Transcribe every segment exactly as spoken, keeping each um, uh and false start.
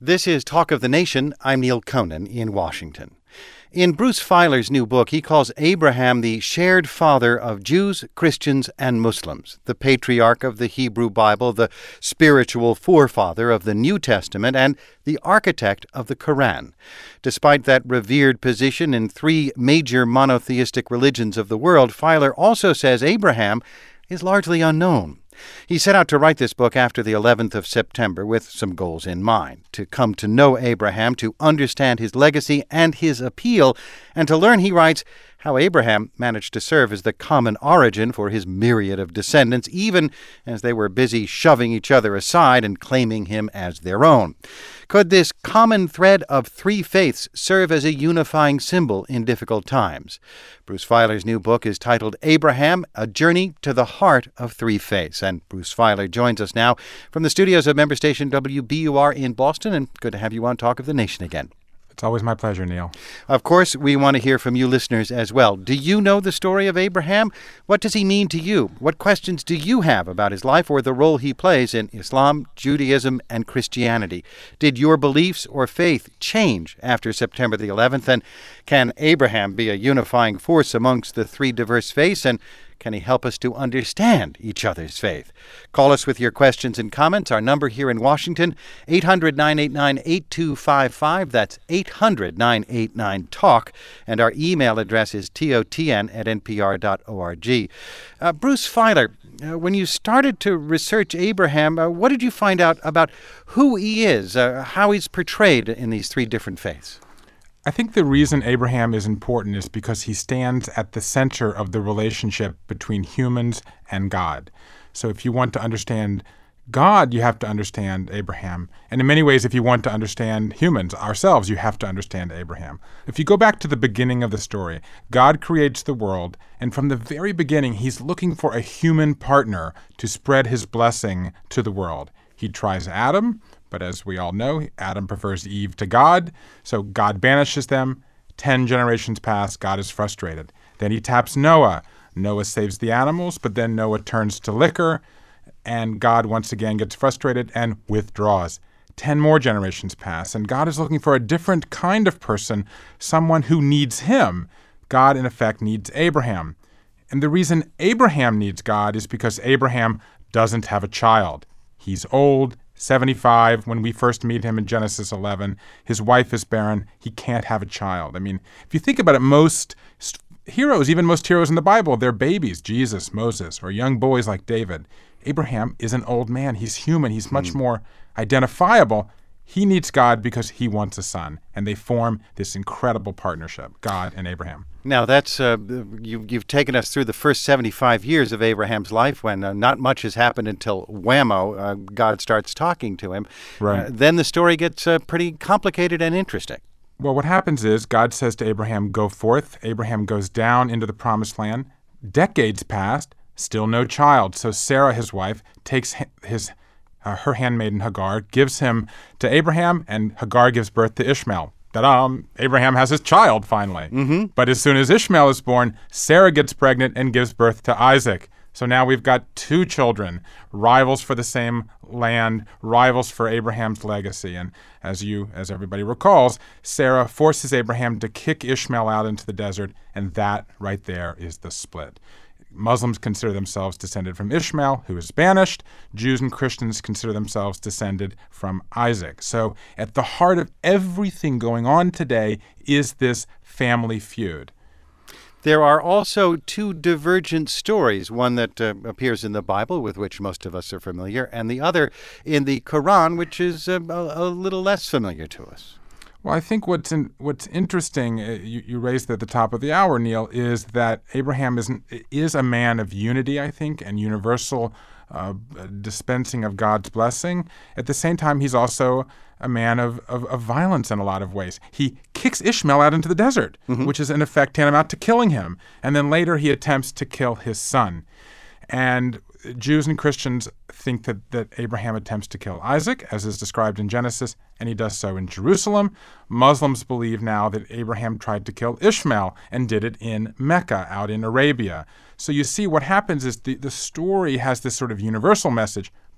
This is Talk of the Nation. I'm Neil Conan in Washington. In Bruce Feiler's new book, he calls Abraham the shared father of Jews, Christians, and Muslims, the patriarch of the Hebrew Bible, the spiritual forefather of the New Testament, and the architect of the Quran. Despite that revered position in three major monotheistic religions of the world, Feiler also says Abraham is largely unknown. He set out to write this book after the eleventh of September with some goals in mind: to come to know Abraham, to understand his legacy and his appeal, and to learn, he writes, how Abraham managed to serve as the common origin for his myriad of descendants, even as they were busy shoving each other aside and claiming him as their own. Could this common thread of three faiths serve as a unifying symbol in difficult times? Bruce Feiler's new book is titled Abraham, A Journey to the Heart of Three Faiths. And Bruce Feiler joins us now from the studios of member station W B U R in Boston, and good to have you on Talk of the Nation again. It's always my pleasure, Neil. Of course, we want to hear from you listeners as well. Do you know the story of Abraham? What does he mean to you? What questions do you have about his life or the role he plays in Islam, Judaism, and Christianity? Did your beliefs or faith change after September the eleventh? And can Abraham be a unifying force amongst the three diverse faiths? And can he help us to understand each other's faith? Call us with your questions and comments. Our number here in Washington, eight hundred, nine eight nine, eight two five five. That's eight hundred, nine eight nine, talk. And our email address is totn at npr dot org. Uh, Bruce Feiler, uh, when you started to research Abraham, uh, what did you find out about who he is, uh, how he's portrayed in these three different faiths? I think the reason Abraham is important is because he stands at the center of the relationship between humans and God. So if you want to understand God, you have to understand Abraham. And in many ways, if you want to understand humans, ourselves, you have to understand Abraham. If you go back to the beginning of the story, God creates the world, and from the very beginning, he's looking for a human partner to spread his blessing to the world. He tries Adam, but as we all know, Adam prefers Eve to God, so God banishes them. Ten generations pass, God is frustrated. Then he taps Noah. Noah saves the animals, but then Noah turns to liquor, and God once again gets frustrated and withdraws. Ten more generations pass, and God is looking for a different kind of person, someone who needs him. God, in effect, needs Abraham. And the reason Abraham needs God is because Abraham doesn't have a child. He's old, seventy-five, when we first meet him in Genesis eleven. His wife is barren. He can't have a child. I mean, if you think about it, most heroes, even most heroes in the Bible, they're babies, Jesus, Moses, or young boys like David. Abraham is an old man. He's human. He's much mm. more identifiable. He needs God because he wants a son, and they form this incredible partnership, God and Abraham. Now, that's uh, you, you've taken us through the first seventy-five years of Abraham's life when uh, not much has happened until whammo, uh, God starts talking to him. Right. Uh, then the story gets uh, pretty complicated and interesting. Well, what happens is God says to Abraham, go forth. Abraham goes down into the promised land. Decades passed, still no child. So Sarah, his wife, takes his uh, her handmaiden Hagar, gives him to Abraham, and Hagar gives birth to Ishmael. Ta-da! Abraham has his child, finally. Mm-hmm. But as soon as Ishmael is born, Sarah gets pregnant and gives birth to Isaac. So now we've got two children, rivals for the same land, rivals for Abraham's legacy. And as you, as everybody recalls, Sarah forces Abraham to kick Ishmael out into the desert, and that right there is the split. Muslims consider themselves descended from Ishmael, who is banished. Jews and Christians consider themselves descended from Isaac. So at the heart of everything going on today is this family feud. There are also two divergent stories, one that uh, appears in the Bible, with which most of us are familiar, and the other in the Quran, which is uh, a, a little less familiar to us. Well, I think what's in, what's interesting, uh, you, you raised at the top of the hour, Neil, is that Abraham is, is a man of unity, I think, and universal uh, dispensing of God's blessing. At the same time, he's also a man of, of, of violence in a lot of ways. He kicks Ishmael out into the desert, mm-hmm. which is in effect tantamount to killing him. And then later he attempts to kill his son. And Jews and Christians think that, that Abraham attempts to kill Isaac, as is described in Genesis, and he does so in Jerusalem. Muslims believe now that Abraham tried to kill Ishmael and did it in Mecca, out in Arabia. So you see what happens is the, the story has this sort of universal message,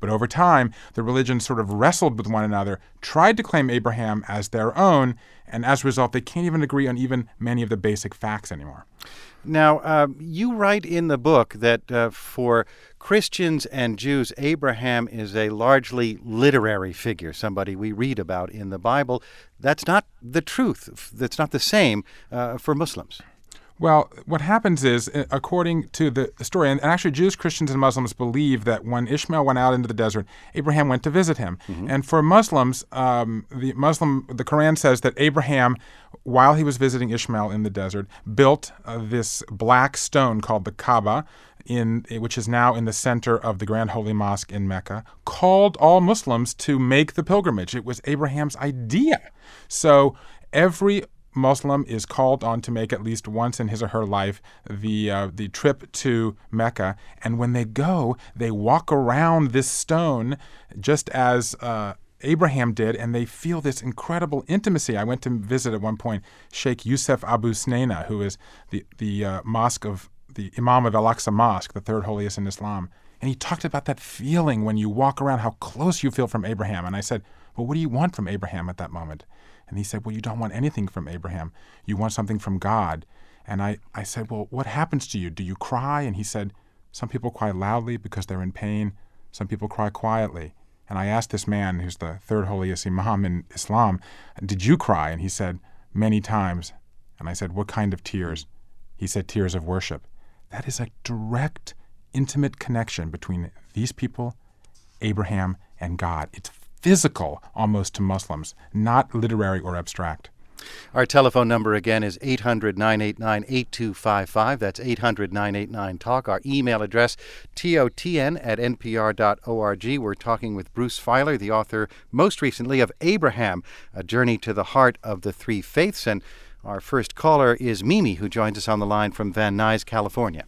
But over time, the religions sort of wrestled with one another, tried to claim Abraham as their own, and as a result, they can't even agree on even many of the basic facts anymore. Now, uh, you write in the book that uh, for Christians and Jews, Abraham is a largely literary figure, somebody we read about in the Bible. That's not the truth. That's not the same uh, for Muslims. Well, what happens is, according to the story, and actually Jews, Christians, and Muslims believe that when Ishmael went out into the desert, Abraham went to visit him. Mm-hmm. And for Muslims, um, the Muslim, the Quran says that Abraham, while he was visiting Ishmael in the desert, built uh, this black stone called the Kaaba, in which is now in the center of the Grand Holy Mosque in Mecca, called all Muslims to make the pilgrimage. It was Abraham's idea. So every Muslim is called on to make at least once in his or her life the uh, the trip to Mecca, and when they go, they walk around this stone just as uh, Abraham did, and they feel this incredible intimacy. I went to visit at one point Sheikh Yusuf Abu Snaina, who is the the uh, mosque of the Imam of Al-Aqsa Mosque, the third holiest in Islam, and he talked about that feeling when you walk around, how close you feel from Abraham. And I said, well, what do you want from Abraham at that moment? And he said, well, you don't want anything from Abraham. You want something from God. And I, I said, well, what happens to you? Do you cry? And he said, some people cry loudly because they're in pain. Some people cry quietly. And I asked this man, who's the third holiest imam in Islam, did you cry? And he said, many times. And I said, what kind of tears? He said, tears of worship. That is a direct, intimate connection between these people, Abraham, and God. It's physical almost to Muslims, not literary or abstract. Our telephone number again is eight hundred, nine eight nine, eight two five five. That's eight hundred, nine eight nine, talk. Our email address, T O T N at N P R dot org. We're talking with Bruce Feiler, the author most recently of Abraham, A Journey to the Heart of the Three Faiths. And our first caller is Mimi, who joins us on the line from Van Nuys, California.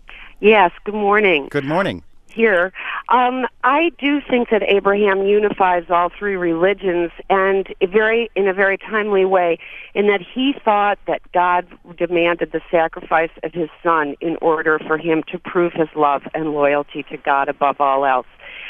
Yes, good morning. Good morning. Here. Um, I do think that Abraham unifies all three religions, and a very, in a very timely way, in that he thought that God demanded the sacrifice of his son in order for him to prove his love and loyalty to God above all else.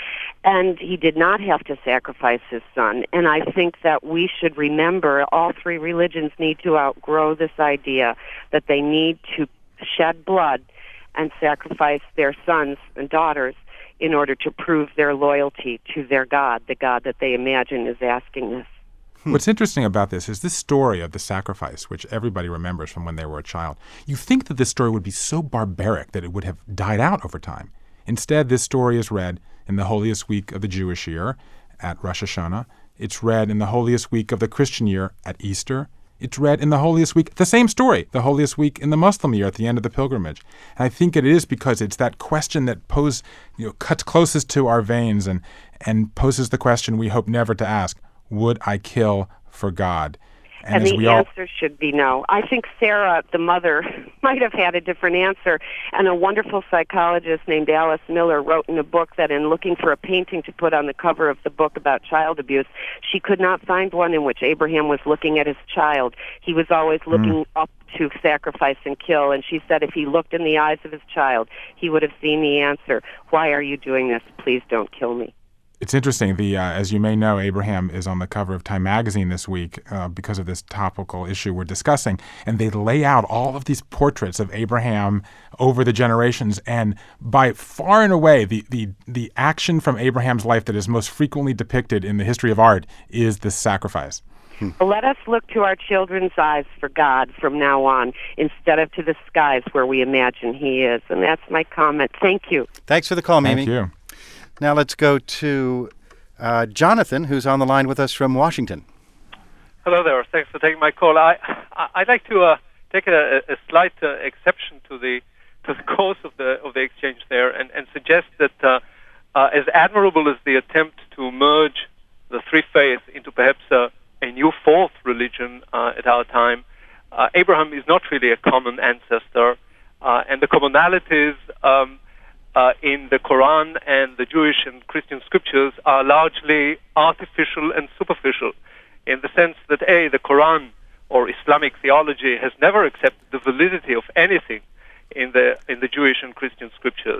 And he did not have to sacrifice his son. And I think that we should remember all three religions need to outgrow this idea that they need to shed blood and sacrifice their sons and daughters in order to prove their loyalty to their God, the God that they imagine is asking this. Hmm. What's interesting about this is this story of the sacrifice, which everybody remembers from when they were a child. You think that this story would be so barbaric that it would have died out over time. Instead, this story is read in the holiest week of the Jewish year at Rosh Hashanah. It's read in the holiest week of the Christian year at Easter. It's read in the holiest week, the same story, the holiest week in the Muslim year at the end of the pilgrimage. And I think it is because it's that question that pose, you know, cuts closest to our veins and, and poses the question we hope never to ask, would I kill for God? And, and the answer all... should be no. I think Sarah, the mother, might have had a different answer. And a wonderful psychologist named Alice Miller wrote in a book that in looking for a painting to put on the cover of the book about child abuse, she could not find one in which Abraham was looking at his child. He was always looking mm. up to sacrifice and kill. And she said if he looked in the eyes of his child, he would have seen the answer. Why are you doing this? Please don't kill me. It's interesting. The uh, as you may know, Abraham is on the cover of Time magazine this week uh, because of this topical issue we're discussing. And they lay out all of these portraits of Abraham over the generations. And by far and away, the, the, the action from Abraham's life that is most frequently depicted in the history of art is this sacrifice. Well, let us look to our children's eyes for God from now on instead of to the skies where we imagine he is. And that's my comment. Thank you. Thanks for the call, Mimi. Thank you. Now let's go to uh, Jonathan, who's on the line with us from Washington. Hello there. Thanks for taking my call. I, I I'd like to uh, take a, a slight uh, exception to the to the course of the of the exchange there, and, and suggest that uh, uh, as admirable as the attempt to merge the three faiths into perhaps uh, a new fourth religion uh, at our time, uh, Abraham is not really a common ancestor, uh, and the commonalities. Um, Uh, in the Quran and the Jewish and Christian scriptures are largely artificial and superficial, in the sense that, A, the Quran or Islamic theology has never accepted the validity of anything in the in the Jewish and Christian scriptures.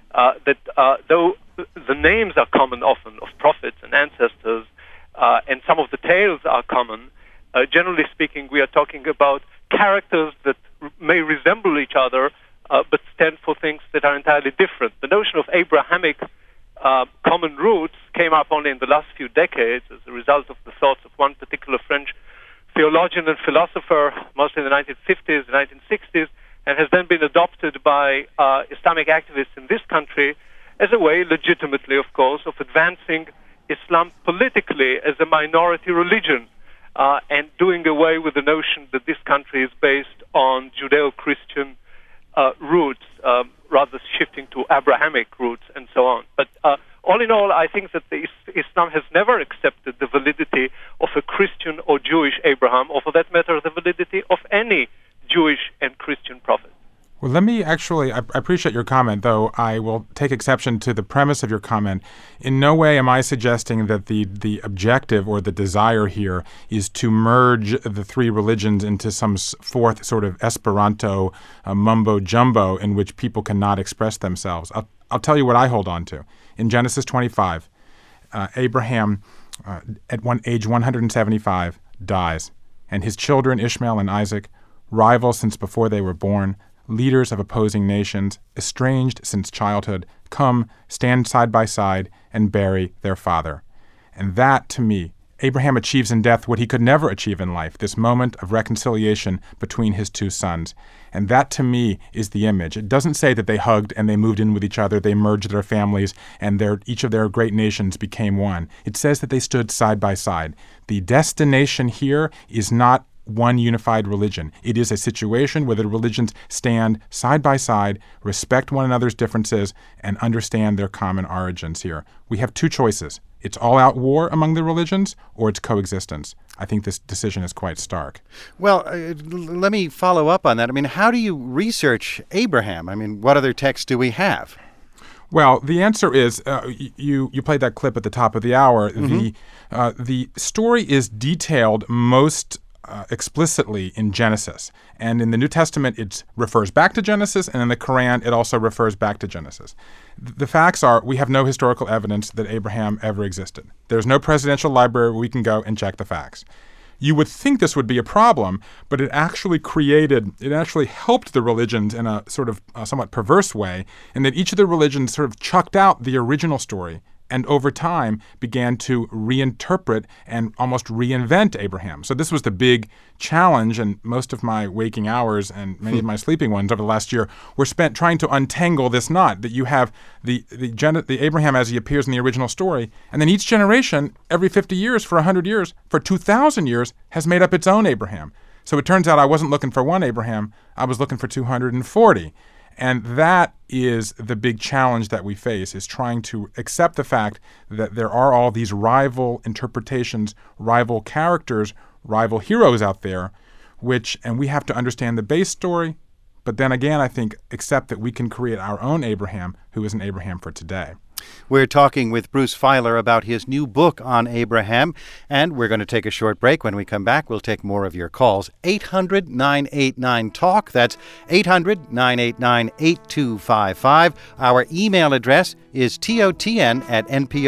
uh, that uh, though the names are common often of prophets and ancestors, uh, and some of the tales are common, uh, generally speaking, we are talking about characters that r- may resemble each other, uh, but stand for things that are entirely different. The notion of Abrahamic uh, common roots came up only in the last few decades as a result of the thoughts of one particular French theologian and philosopher, mostly in the nineteen fifties, nineteen sixties, and has then been adopted by uh, Islamic activists in this country as a way, legitimately, of course, of advancing Islam politically as a minority religion, uh, and doing away with the notion that this country is based on Judeo-Christian uh, roots, um, rather shifting to Abrahamic roots and so on. But uh, all in all, I think that the is- Islam has never accepted the validity of a Christian or Jewish Abraham, or for that matter, the validity of any Jewish and Christian prophet. Well, let me actually, I I appreciate your comment, though I will take exception to the premise of your comment. In no way am I suggesting that the, the objective or the desire here is to merge the three religions into some s- fourth sort of Esperanto uh, mumbo-jumbo in which people cannot express themselves. I'll, I'll tell you what I hold on to. In Genesis twenty-five, uh, Abraham, uh, at one age one hundred seventy-five, dies, and his children, Ishmael and Isaac, rivals since before they were born, leaders of opposing nations, estranged since childhood, come, stand side by side, and bury their father. And that, to me, Abraham achieves in death what he could never achieve in life, this moment of reconciliation between his two sons. And that, to me, is the image. It doesn't say that they hugged and they moved in with each other, they merged their families, and their, each of their great nations became one. It says that they stood side by side. The destination here is not one unified religion. It is a situation where the religions stand side by side, respect one another's differences, and understand their common origins here. We have two choices. It's all-out war among the religions, or it's coexistence. I think this decision is quite stark. Well, uh, l- let me follow up on that. I mean, how do you research Abraham? I mean, what other texts do we have? Well, the answer is uh, y- you you played that clip at the top of the hour. Mm-hmm. The uh, the story is detailed most Uh, explicitly in Genesis. And in the New Testament, it refers back to Genesis, and in the Quran, it also refers back to Genesis. Th- the facts are we have no historical evidence that Abraham ever existed. There's no presidential library where we can go and check the facts. You would think this would be a problem, but it actually created, it actually helped the religions in a sort of uh, somewhat perverse way, in that each of the religions sort of chucked out the original story and over time began to reinterpret and almost reinvent Abraham. So this was the big challenge, and most of my waking hours and many of my sleeping ones over the last year were spent trying to untangle this knot, that you have the the, gen- the Abraham as he appears in the original story, and then each generation, every fifty years, for one hundred years, for two thousand years, has made up its own Abraham. So it turns out I wasn't looking for one Abraham, I was looking for two hundred forty. And that is the big challenge that we face, is trying to accept the fact that there are all these rival interpretations, rival characters, rival heroes out there, which, and we have to understand the base story, but then again, I think, accept that we can create our own Abraham, who is an Abraham for today. We're talking with Bruce Feiler about his new book on Abraham, and we're going to take a short break. When we come back, we'll take more of your calls. eight hundred nine eight nine talk. That's eight hundred nine eight nine eight two five five. Our email address is totn at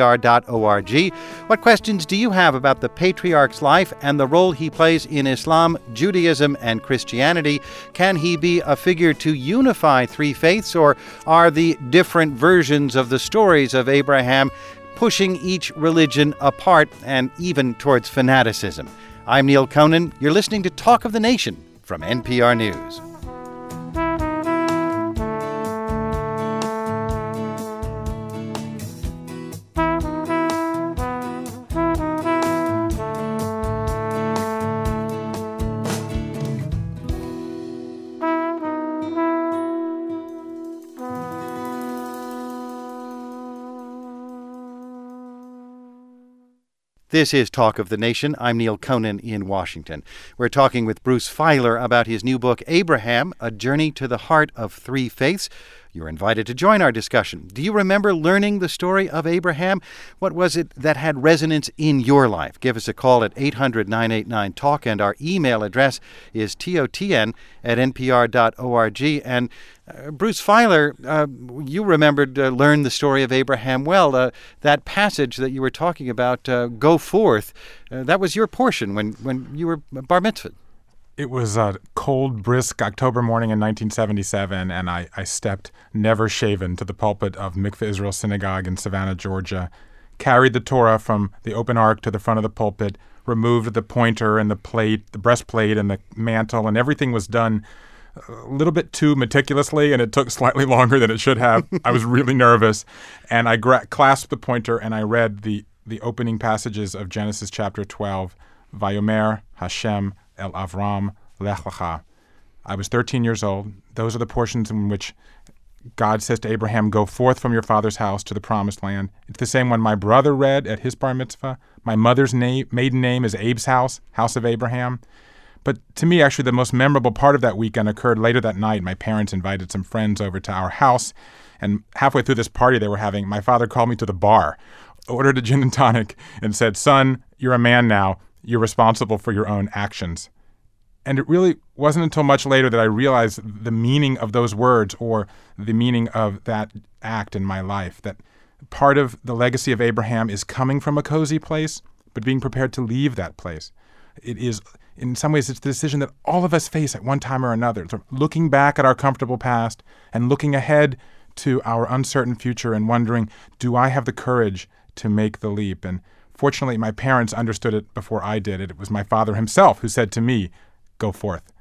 npr.org. What questions do you have about the patriarch's life and the role he plays in Islam, Judaism, and Christianity? Can he be a figure to unify three faiths, or are the different versions of the stories of Abraham pushing each religion apart and even towards fanaticism? I'm Neil Conan. You're listening to Talk of the Nation from N P R News. This is Talk of the Nation. I'm Neil Conan in Washington. We're talking with Bruce Feiler about his new book, Abraham, A Journey to the Heart of Three Faiths. You're invited to join our discussion. Do you remember learning the story of Abraham? What was it that had resonance in your life? Give us a call at eight hundred, nine eight nine, talk, and our email address is totn at n p r dot org. And uh, Bruce Feiler, uh, you remembered uh, learn the story of Abraham well. Uh, that passage that you were talking about, uh, go forth, uh, that was your portion when, when you were bar mitzvahed. It was a cold, brisk October morning in nineteen seventy-seven, and I, I stepped, never shaven, to the pulpit of Mikveh Israel Synagogue in Savannah, Georgia, carried the Torah from the open ark to the front of the pulpit, removed the pointer and the plate, the breastplate and the mantle, and everything was done a little bit too meticulously, and it took slightly longer than it should have. I was really nervous, and I gra- clasped the pointer and I read the, the opening passages of Genesis chapter twelve, Vayomer Hashem El Avram Lech Lecha. I was thirteen years old. Those are the portions in which God says to Abraham, go forth from your father's house to the promised land. It's the same one my brother read at his bar mitzvah. My mother's name, maiden name is Abe's house, house of Abraham. But to me, actually, the most memorable part of that weekend occurred later that night. My parents invited some friends over to our house, and halfway through this party they were having, my father called me to the bar, ordered a gin and tonic, and said, son, you're a man now. You're responsible for your own actions. And it really wasn't until much later that I realized the meaning of those words, or the meaning of that act in my life, that part of the legacy of Abraham is coming from a cozy place, but being prepared to leave that place. It is, in some ways, it's the decision that all of us face at one time or another, so looking back at our comfortable past and looking ahead to our uncertain future and wondering, do I have the courage to make the leap? And fortunately, my parents understood it before I did it. It was my father himself who said to me, go forth.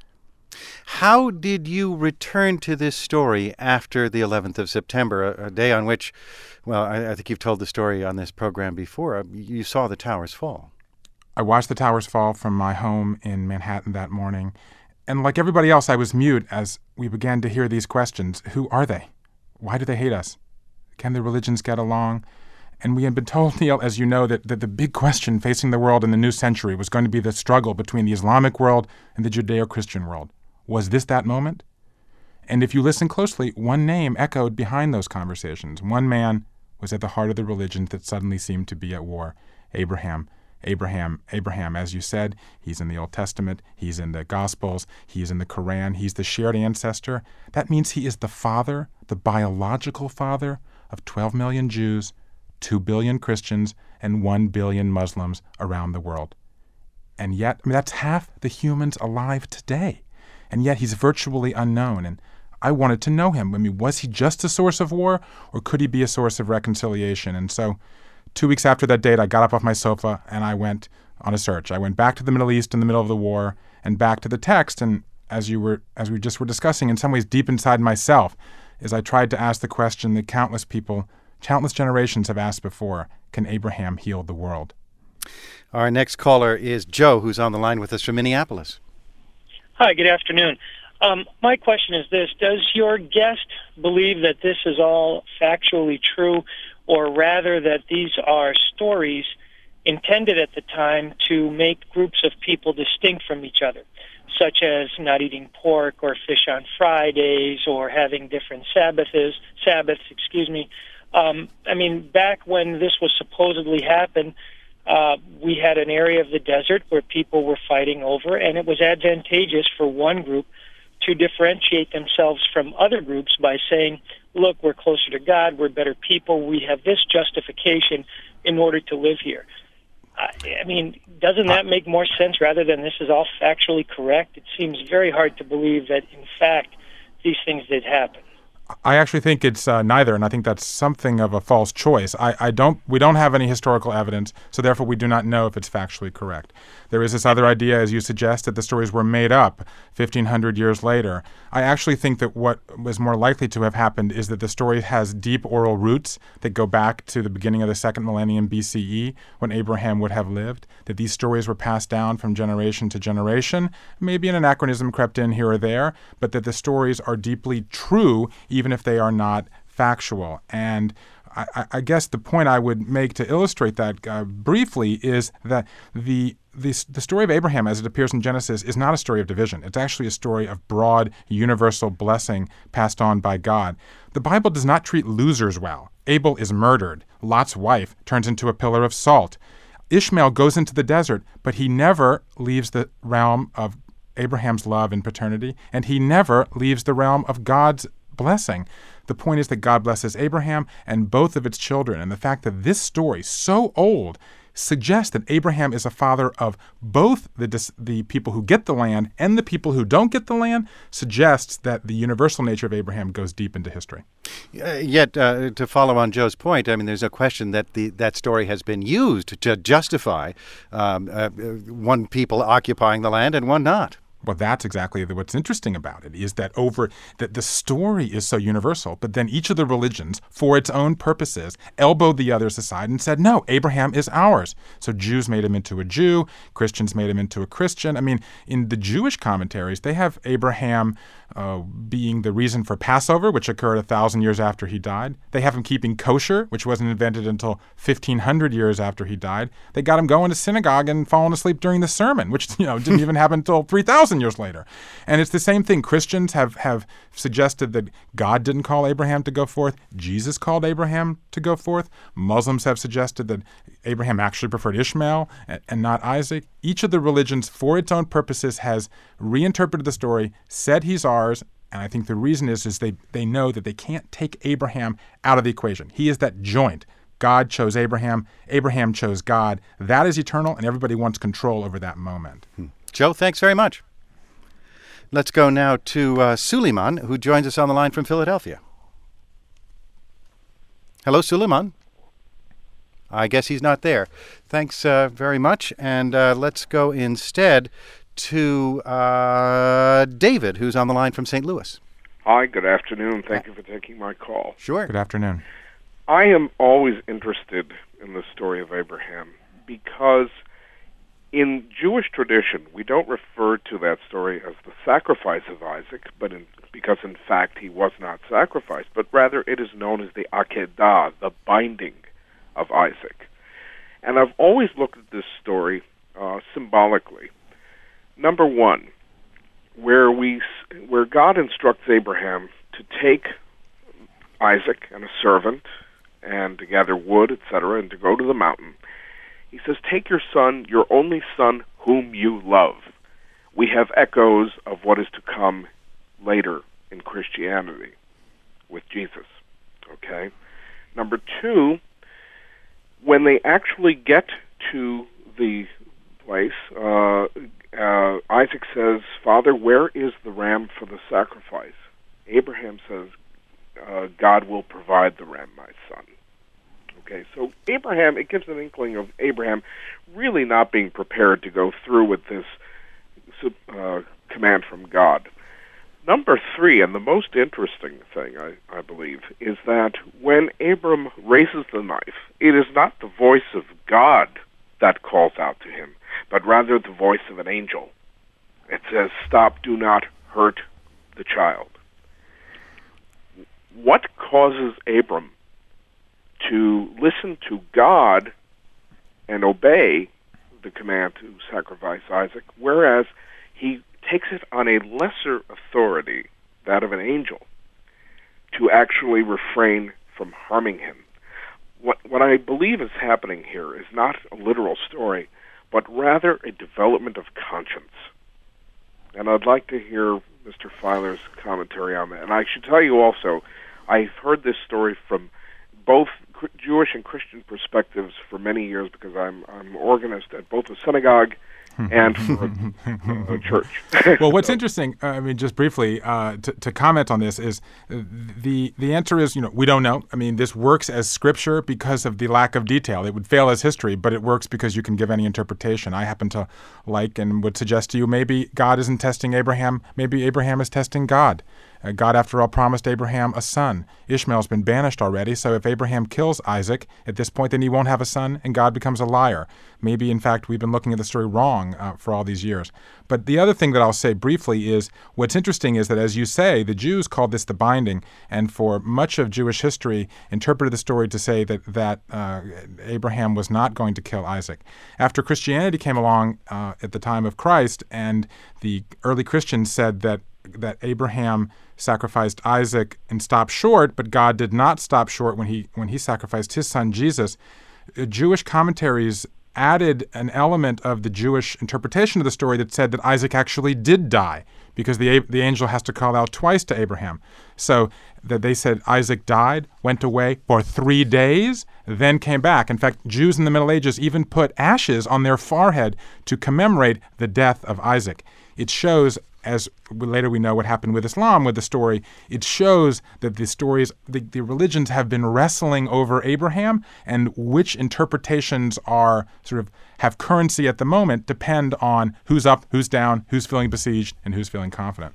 How did you return to this story after the eleventh of September, a, a day on which, well, I, I think you've told the story on this program before, you saw the towers fall? I watched the towers fall from my home in Manhattan that morning, and like everybody else, I was mute as we began to hear these questions. Who are they? Why do they hate us? Can the religions get along? And we had been told, Neil, as you know, that, that the big question facing the world in the new century was going to be the struggle between the Islamic world and the Judeo-Christian world. Was this that moment? And if you listen closely, one name echoed behind those conversations. One man was at the heart of the religions that suddenly seemed to be at war. Abraham. Abraham. Abraham, as you said, he's in the Old Testament, he's in the Gospels, he's in the Quran, he's the shared ancestor. That means he is the father, the biological father of twelve million Jews, two billion Christians, and one billion Muslims around the world. And yet, I mean, that's half the humans alive today. And yet he's virtually unknown. And I wanted to know him. I mean, was he just a source of war, or could he be a source of reconciliation? And so two weeks after that date, I got up off my sofa and I went on a search. I went back to the Middle East in the middle of the war and back to the text. And as you were, as we just were discussing, in some ways deep inside myself, as I tried to ask the question that countless people Countless generations have asked before, can Abraham heal the world? Our next caller is Joe, who's on the line with us from Minneapolis. Hi, good afternoon. Um, my question is this. Does your guest believe that this is all factually true, or rather that these are stories intended at the time to make groups of people distinct from each other, such as not eating pork or fish on Fridays or having different Sabbaths, Sabbaths, excuse me, Um, I mean, back when this was supposedly happened, uh, we had an area of the desert where people were fighting over, and it was advantageous for one group to differentiate themselves from other groups by saying, look, we're closer to God, we're better people, we have this justification in order to live here. I, I mean, doesn't that make more sense rather than this is all factually correct? It seems very hard to believe that, in fact, these things did happen. I actually think it's uh, neither, and I think that's something of a false choice. I, I don't. We don't have any historical evidence, so therefore we do not know if it's factually correct. There is this other idea, as you suggest, that the stories were made up fifteen hundred years later. I actually think that what was more likely to have happened is that the story has deep oral roots that go back to the beginning of the second millennium B C E, when Abraham would have lived, that these stories were passed down from generation to generation. Maybe an anachronism crept in here or there, but that the stories are deeply true, even if they are not factual. And I, I guess the point I would make to illustrate that uh, briefly is that the the, the story of Abraham, as it appears in Genesis, is not a story of division. It's actually a story of broad, universal blessing passed on by God. The Bible does not treat losers well. Abel is murdered. Lot's wife turns into a pillar of salt. Ishmael goes into the desert, but he never leaves the realm of Abraham's love and paternity, and he never leaves the realm of God's blessing. The point is that God blesses Abraham and both of its children, and the fact that this story, so old, suggests that Abraham is a father of both the dis- the people who get the land and the people who don't get the land suggests that the universal nature of Abraham goes deep into history. Uh, yet, uh, to follow on Joe's point, I mean, there's no question that the that story has been used to justify um, uh, one people occupying the land and one not. Well, that's exactly the, what's interesting about it, is that over that the story is so universal, but then each of the religions, for its own purposes, elbowed the others aside and said, no, Abraham is ours. So Jews made him into a Jew, Christians made him into a Christian. I mean, in the Jewish commentaries, they have Abraham uh, being the reason for Passover, which occurred a thousand years after he died. They have him keeping kosher, which wasn't invented until fifteen hundred years after he died. They got him going to synagogue and falling asleep during the sermon, which you know didn't even happen until three thousand years later. And it's the same thing. Christians have, have suggested that God didn't call Abraham to go forth. Jesus called Abraham to go forth. Muslims have suggested that Abraham actually preferred Ishmael and, and not Isaac. Each of the religions, for its own purposes, has reinterpreted the story, said he's ours, and I think the reason is, is they, they know that they can't take Abraham out of the equation. He is that joint. God chose Abraham. Abraham chose God. That is eternal, and everybody wants control over that moment. Hmm. Joe, thanks very much. Let's go now to uh, Suleiman, who joins us on the line from Philadelphia. Hello, Suleiman. I guess he's not there. Thanks uh, very much. And uh, let's go instead to uh, David, who's on the line from Saint Louis. Hi, good afternoon. Thank you for taking my call. Sure. Good afternoon. I am always interested in the story of Abraham because in Jewish tradition, we don't refer to that story as the sacrifice of Isaac, but in, because in fact he was not sacrificed, but rather it is known as the Akedah, the binding of Isaac. And I've always looked at this story uh, symbolically. Number one, where we, where God instructs Abraham to take Isaac and a servant and to gather wood, et cetera, and to go to the mountain. He says, take your son, your only son, whom you love. We have echoes of what is to come later in Christianity with Jesus. Okay? Number two, when they actually get to the place, uh, uh, Isaac says, Father, where is the ram for the sacrifice? Abraham says, uh, God will provide the ram, my son. Okay, so Abraham, it gives an inkling of Abraham really not being prepared to go through with this uh, command from God. Number three, and the most interesting thing, I, I believe, is that when Abram raises the knife, it is not the voice of God that calls out to him, but rather the voice of an angel. It says, stop, do not hurt the child. What causes Abram to listen to God and obey the command to sacrifice Isaac, whereas he takes it on a lesser authority, that of an angel, to actually refrain from harming him? What, what I believe is happening here is not a literal story, but rather a development of conscience. And I'd like to hear Mister Filer's commentary on that. And I should tell you also, I've heard this story from both Jewish and Christian perspectives for many years because I'm I'm organist at both a synagogue and for a, a church. Well, what's so. interesting, uh, I mean, just briefly uh, to, to comment on this is uh, the the answer is, you know, we don't know. I mean, this works as scripture because of the lack of detail. It would fail as history, but it works because you can give any interpretation. I happen to like and would suggest to you maybe God isn't testing Abraham. Maybe Abraham is testing God. Uh, God, after all, promised Abraham a son. Ishmael's been banished already, so if Abraham kills Isaac at this point, then he won't have a son, and God becomes a liar. Maybe, in fact, we've been looking at the story wrong uh, for all these years. But the other thing that I'll say briefly is, what's interesting is that, as you say, the Jews called this the binding, and for much of Jewish history interpreted the story to say that, that uh, Abraham was not going to kill Isaac. After Christianity came along uh, at the time of Christ, and the early Christians said that that Abraham sacrificed Isaac and stopped short, but God did not stop short when he when he sacrificed his son Jesus, uh, Jewish commentaries added an element of the Jewish interpretation of the story that said that Isaac actually did die, because the the angel has to call out twice to Abraham. So that they said Isaac died, went away for three days, then came back. In fact, Jews in the Middle Ages even put ashes on their forehead to commemorate the death of Isaac. It shows, as later we know what happened with Islam with the story, it shows that the stories, the, the religions have been wrestling over Abraham, and which interpretations are sort of have currency at the moment depend on who's up, who's down, who's feeling besieged, and who's feeling confident.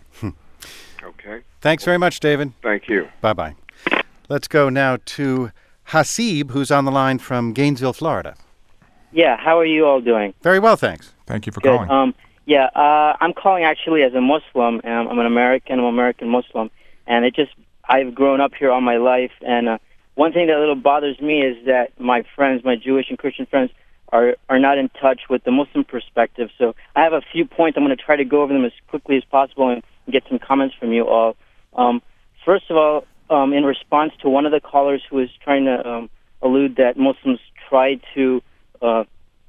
Okay. Thanks very much, David. Thank you. Bye-bye. Let's go now to Hasib, who's on the line from Gainesville, Florida. Yeah, how are you all doing? Very well, thanks. Thank you for Good. calling. Um, yeah, uh, I'm calling actually as a Muslim. Um, I'm an American, I'm an American Muslim, and it just, I've grown up here all my life, and uh, one thing that a little bothers me is that my friends, my Jewish and Christian friends, are, are not in touch with the Muslim perspective. So I have a few points. I'm going to try to go over them as quickly as possible and get some comments from you all. Um, first of all, um, in response to one of the callers who was trying to um, allude that Muslims tried to uh,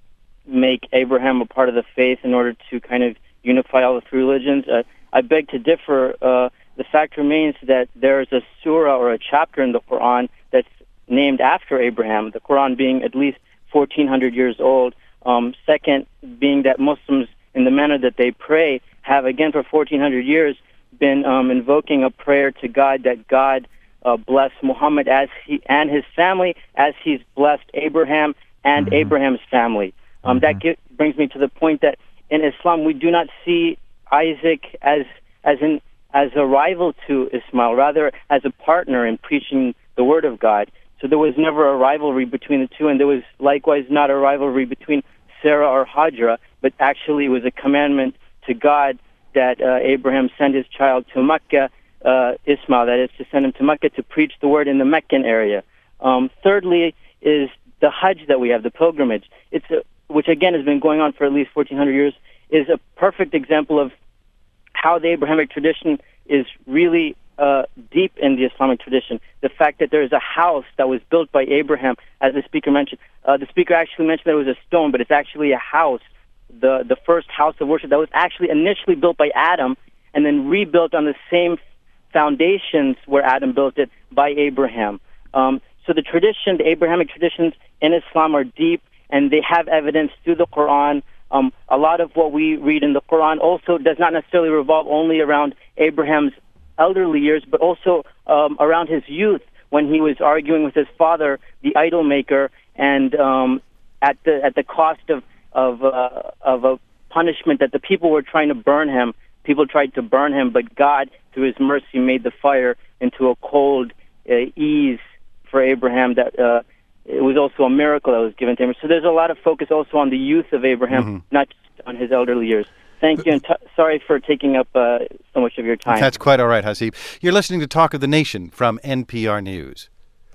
make Abraham a part of the faith in order to kind of unify all the three religions, uh, I beg to differ. Uh, the fact remains that there is a surah or a chapter in the Quran that's named after Abraham, the Quran being at least fourteen hundred years old. Um, second, being that Muslims, in the manner that they pray, have, again, for fourteen hundred years, been um, invoking a prayer to God that God uh, bless Muhammad as he and his family as he's blessed Abraham and mm-hmm. Abraham's family. Um, mm-hmm. That get, brings me to the point that in Islam we do not see Isaac as as in as a rival to Ismail, rather as a partner in preaching the word of God. So there was never a rivalry between the two, and there was likewise not a rivalry between Sarah or Hajra, but actually it was a commandment to God that uh, Abraham send his child to Mecca, uh, Ismail, that is, to send him to Mecca to preach the word in the Meccan area. Um, thirdly is the Hajj that we have, the pilgrimage. It's a, which again has been going on for at least fourteen hundred years, is a perfect example of how the Abrahamic tradition is really uh, deep in the Islamic tradition. The fact that there is a house that was built by Abraham, as the speaker mentioned. Uh, the speaker actually mentioned that it was a stone, but it's actually a house, the, the first house of worship that was actually initially built by Adam and then rebuilt on the same foundations where Adam built it by Abraham. Um, so the tradition, the Abrahamic traditions in Islam are deep, and they have evidence through the Quran. Um, a lot of what we read in the Quran also does not necessarily revolve only around Abraham's elderly years, but also um, around his youth when he was arguing with his father, the idol maker, and um, at the at the cost of of uh, of a punishment that the people were trying to burn him. People tried to burn him, but God, through His mercy, made the fire into a cold uh, ease for Abraham. That uh, it was also a miracle that was given to him. So there's a lot of focus also on the youth of Abraham, mm-hmm. not just on his elderly years. Thank you, and t- sorry for taking up uh, so much of your time. That's quite all right, Hasib. You're listening to Talk of the Nation from N P R News.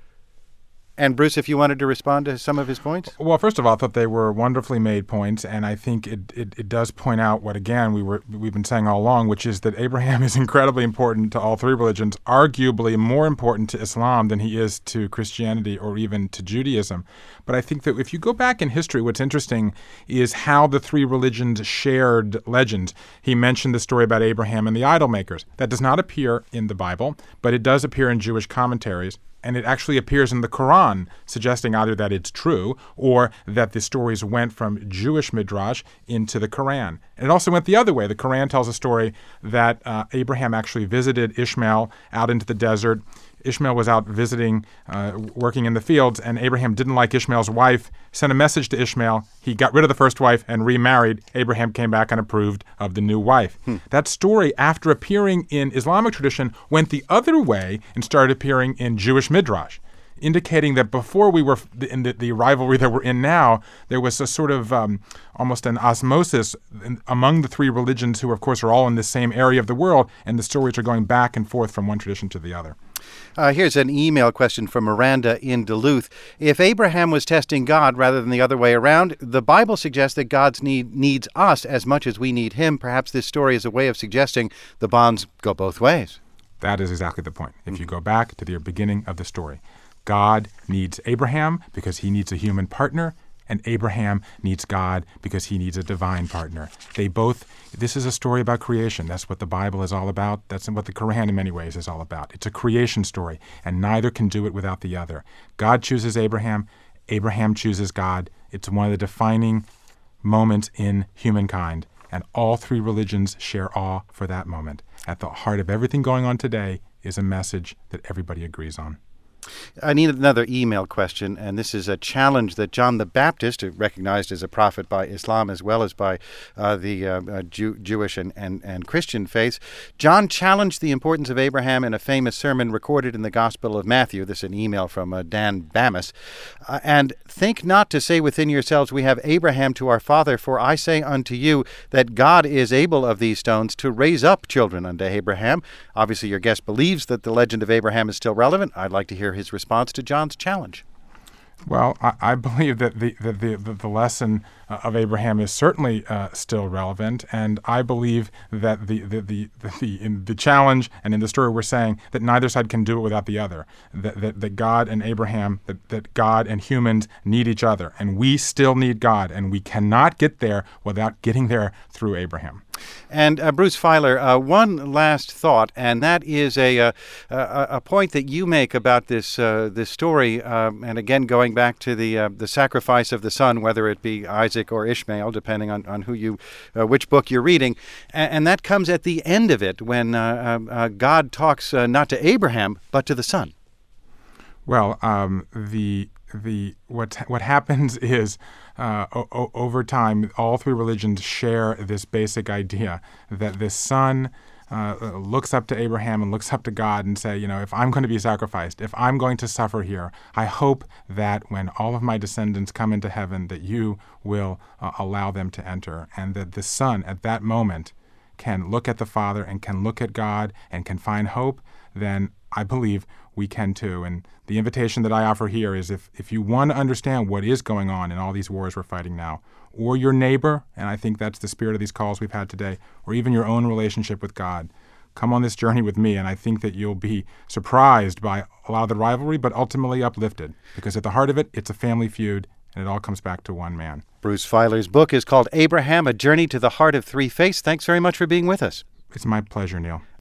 And Bruce, if you wanted to respond to some of his points? Well, first of all, I thought they were wonderfully made points, and I think it, it, it does point out what, again, we were, we've been saying all along, which is that Abraham is incredibly important to all three religions, arguably more important to Islam than he is to Christianity or even to Judaism. But I think that if you go back in history, what's interesting is how the three religions shared legends. He mentioned the story about Abraham and the idol makers. That does not appear in the Bible, but it does appear in Jewish commentaries. And it actually appears in the Quran, suggesting either that it's true or that the stories went from Jewish midrash into the Quran. And it also went the other way. The Quran tells a story that uh, Abraham actually visited Ishmael out into the desert, Ishmael was out visiting, uh, working in the fields, and Abraham didn't like Ishmael's wife, sent a message to Ishmael. He got rid of the first wife and remarried. Abraham came back and approved of the new wife. Hmm. That story, after appearing in Islamic tradition, went the other way and started appearing in Jewish Midrash, indicating that before we were in the, the rivalry that we're in now, there was a sort of um, almost an osmosis in, among the three religions who, of course, are all in the same area of the world, and the stories are going back and forth from one tradition to the other. Uh, here's an email question from Miranda in Duluth. If Abraham was testing God rather than the other way around, the Bible suggests that God need, needs us as much as we need him. Perhaps this story is a way of suggesting the bonds go both ways. That is exactly the point. If you go back to the beginning of the story, God needs Abraham because he needs a human partner, and Abraham needs God because he needs a divine partner. They both, this is a story about creation. That's what the Bible is all about. That's what the Quran in many ways is all about. It's a creation story, and neither can do it without the other. God chooses Abraham. Abraham chooses God. It's one of the defining moments in humankind, and all three religions share awe for that moment. At the heart of everything going on today is a message that everybody agrees on. I need another email question, and this is a challenge that John the Baptist, recognized as a prophet by Islam as well as by uh, the uh, uh, Jew, Jewish and, and, and Christian faiths. John challenged the importance of Abraham in a famous sermon recorded in the Gospel of Matthew. This is an email from uh, Dan Bamas. Uh, and think not to say within yourselves, we have Abraham to our father, for I say unto you that God is able of these stones to raise up children unto Abraham. Obviously, your guest believes that the legend of Abraham is still relevant. I'd like to hear his response to John's challenge. Well, I, I believe that the the, the, the lesson uh, of Abraham is certainly uh, still relevant, and I believe that the the, the, the, the in the challenge and in the story we're saying that neither side can do it without the other, that, that, that God and Abraham, that, that God and humans need each other, and we still need God, and we cannot get there without getting there through Abraham. And uh, Bruce Feiler, uh, one last thought, and that is a uh, a, a point that you make about this uh, this story, um, and again going back to the uh, the sacrifice of the son, whether it be Isaac or Ishmael, depending on, on who you uh, which book you're reading, and, and that comes at the end of it when uh, uh, God talks uh, not to Abraham but to the son. Well, um, the the what what happens is. Uh, o- over time, all three religions share this basic idea that this son uh, looks up to Abraham and looks up to God and say, you know, if I'm going to be sacrificed, if I'm going to suffer here, I hope that when all of my descendants come into heaven, that you will uh, allow them to enter, and that the son at that moment can look at the Father and can look at God and can find hope, then I believe we can too. And the invitation that I offer here is if, if you want to understand what is going on in all these wars we're fighting now, or your neighbor, and I think that's the spirit of these calls we've had today, or even your own relationship with God, come on this journey with me, and I think that you'll be surprised by a lot of the rivalry, but ultimately uplifted, because at the heart of it, it's a family feud, and it all comes back to one man. Bruce Feiler's book is called Abraham, A Journey to the Heart of Three Faiths. Thanks very much for being with us. It's my pleasure, Neil.